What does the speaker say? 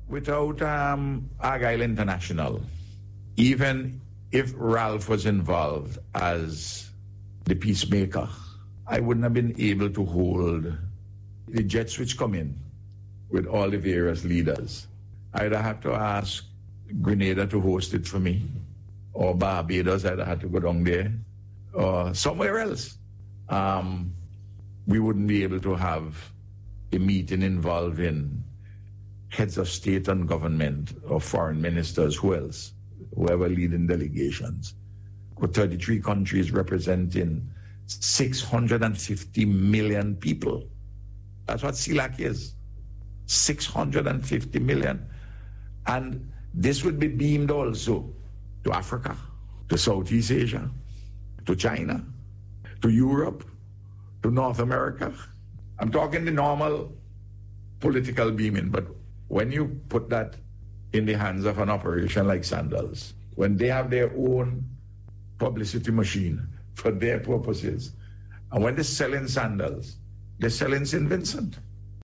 Without Argyle International, even if Ralph was involved as the peacemaker, I wouldn't have been able to hold the jets which come in with all the various leaders. I'd have had to ask Grenada to host it for me, or Barbados, I'd have had to go down there, or somewhere else. We wouldn't be able to have a meeting involving heads of state and government or foreign ministers, who else, whoever leading delegations, with 33 countries representing 650 million people. That's what CELAC is, 650 million. And this would be beamed also to Africa, to Southeast Asia, to China, to Europe, to North America. I'm talking the normal political beaming, but when you put that in the hands of an operation like Sandals, when they have their own publicity machine for their purposes, and when they're selling Sandals, they're selling St. Vincent.